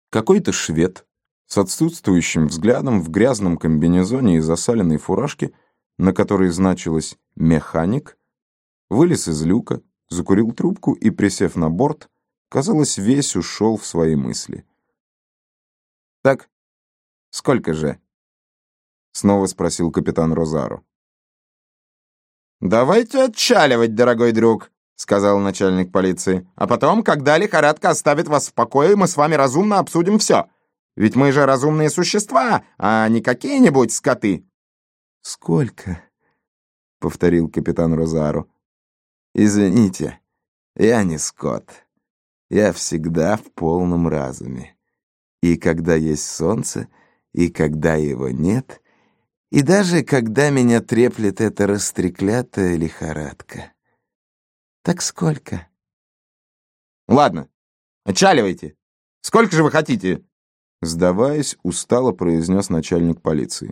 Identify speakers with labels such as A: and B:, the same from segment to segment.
A: Какой-то швед с отсутствующим взглядом в грязном комбинезоне и засаленной фуражке, на которой значилось «механик», вылез из люка, закурил трубку и, присев на борт, казалось, весь ушел в свои мысли. «Так, сколько же?» — снова спросил капитан Розаро. «Давайте отчаливать, дорогой друг», — сказал начальник полиции. «А потом, когда лихорадка оставит вас в покое, мы с вами разумно обсудим все. Ведь мы же разумные существа, а не какие-нибудь скоты».
B: «Сколько?» — повторил капитан Розаро. «Извините, я не скот. Я всегда в полном разуме. И когда есть солнце, и когда его нет, и даже когда меня треплет эта растреклятая лихорадка. Так сколько?»
A: «Ладно, отчаливайте. Сколько же вы хотите?» Сдаваясь, устало произнес начальник полиции.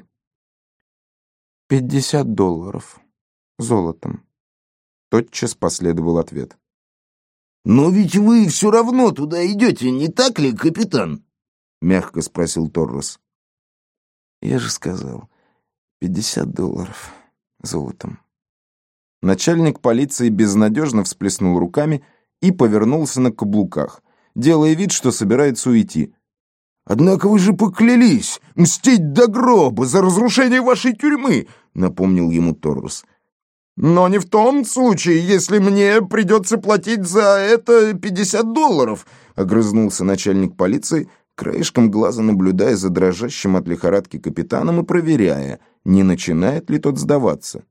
B: $50 золотом.
A: Тотчас последовал ответ.
C: «Но ведь вы все равно туда идете, не так ли, капитан?» — мягко спросил Торрес.
B: Я же сказал, $50 золотом.
A: Начальник полиции безнадежно всплеснул руками и повернулся на каблуках, делая вид, что собирается уйти.
C: «Однако вы же поклялись мстить до гроба за разрушение вашей тюрьмы», — напомнил ему Торрес.
A: «Но не в том случае, если мне придется платить за это $50, — огрызнулся начальник полиции, краешком глаза наблюдая за дрожащим от лихорадки капитаном и проверяя, не начинает ли тот сдаваться.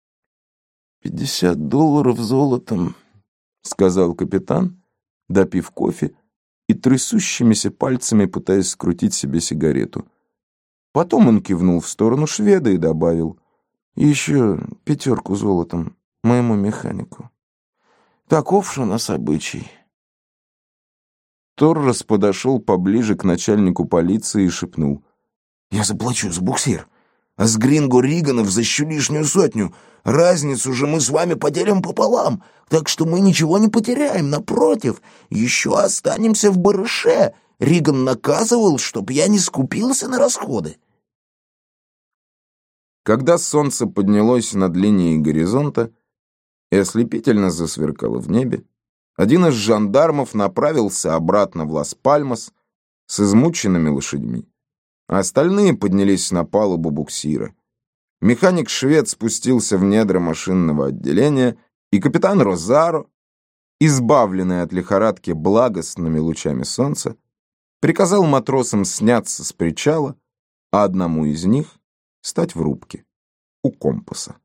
B: $50 золотом, — сказал капитан, допив кофе и трясущимися пальцами пытаясь скрутить себе сигарету. Потом он кивнул в сторону шведа и добавил: «Еще 5 золотом моему механику. Таков же у нас обычай».
A: Торрес подошел поближе к начальнику полиции и шепнул:
C: «Я заплачу за буксир, а с Гринго Риганов за еще лишнюю 100. Разницу же мы с вами поделим пополам, так что мы ничего не потеряем, напротив, еще останемся в барыше. Риган наказывал, чтоб я не скупился на расходы».
A: Когда солнце поднялось над линией горизонта и ослепительно засверкало в небе, один из жандармов направился обратно в Лас-Пальмас с измученными лошадьми, а остальные поднялись на палубу буксира. Механик-швед спустился в недра машинного отделения, и капитан Розаро, избавленный от лихорадки благостными лучами солнца, приказал матросам сняться с причала, а одному из них стать в рубке у компаса.